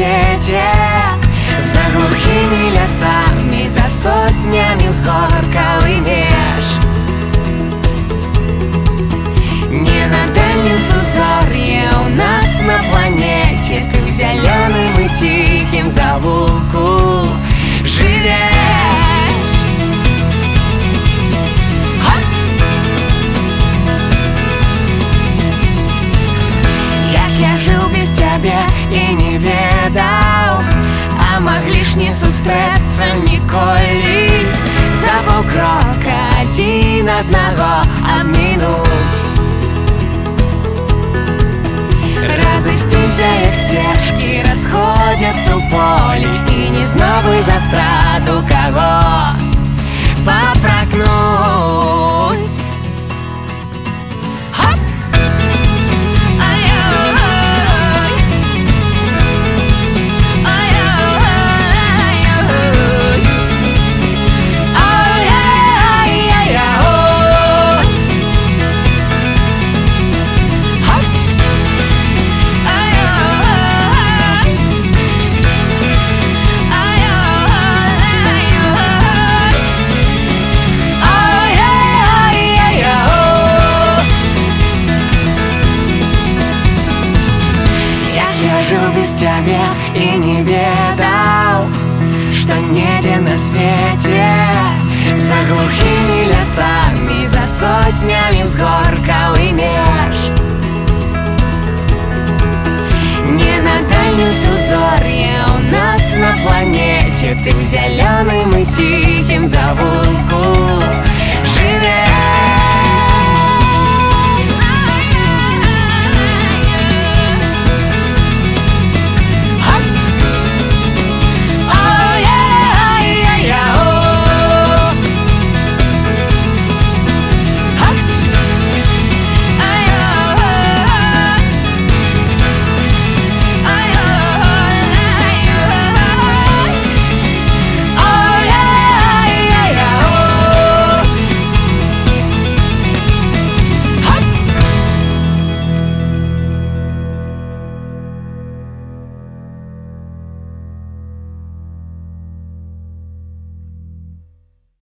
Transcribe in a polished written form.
свете, за глухими лесами, за сотнями взгорков и меж. Не на дальнем сузорье у нас на планете ты в зеленым и тихим завулку живешь. Я жив без тебя і не ведав, а могли ж не зустріться ніколи. За полкрока один одного обминуть, разоститься, як стежки расходятся в полі, і не знав би за страту кого попрокнуть. Я жил без тебя и не ведал, что нигде на свете, за глухими лесами, за сотнями взгорков и меж. Не на дальнем сузорье у нас на планете ты в зеленым и тихим завулку